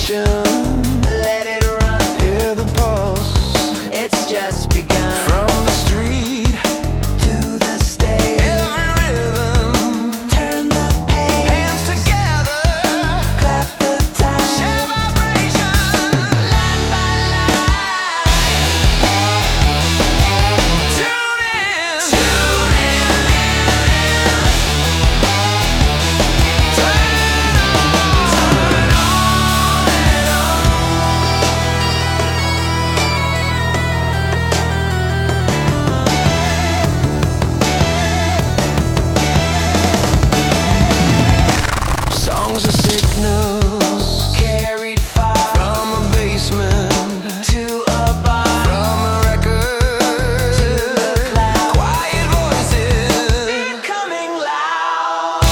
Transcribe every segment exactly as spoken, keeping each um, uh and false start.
Let it run. Hear the pulse. It's just begun. From the street To the stage. every rhythm. Turn the page. Hands together. Clap the time. Share vibration. Line by line. Tune in. Tune in. Turn Songs are signals Carried far from a basement, to a bar. from a record To the cloud. quiet voices. Becoming loud.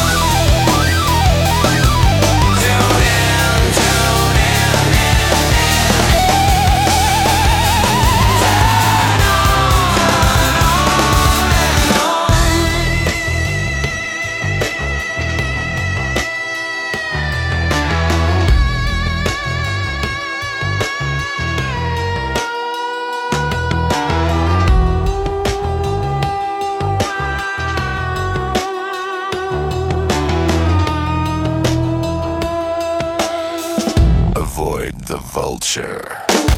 Tune in, tune in. Avoid the vulture.